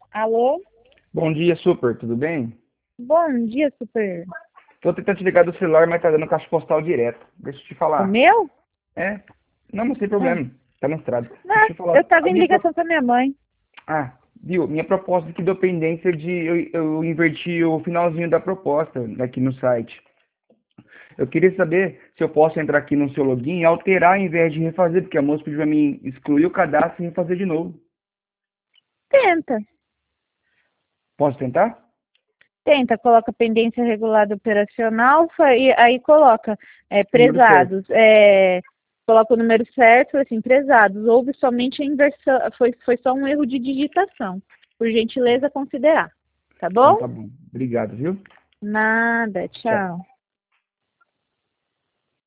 Alô? Bom dia, Super, tudo bem? Bom dia, super. Tô tentando te ligar do celular, mas tá dando caixa postal direto. Deixa eu te O falar. meu? É? Não, mas tem Ah, problema. Tá na estrada. Deixa não, eu te falar. eu tava em ligação com a minha mãe. Viu? Minha proposta aqui deu pendência de... Eu inverti o finalzinho da proposta aqui no site. Eu queria saber se eu posso entrar aqui no seu login e alterar ao invés de refazer, porque a moça pediu pra mim excluir o cadastro e refazer de novo. Tenta. Posso tentar? Tenta, coloca pendência regulada operacional, e aí coloca O número certo. prezados, coloca o número certo, assim, prezados. Houve somente a inversão, foi só um erro de digitação. Por gentileza, considerar. Tá Então bom? tá bom. Obrigado, viu? Nada, Tchau. tchau.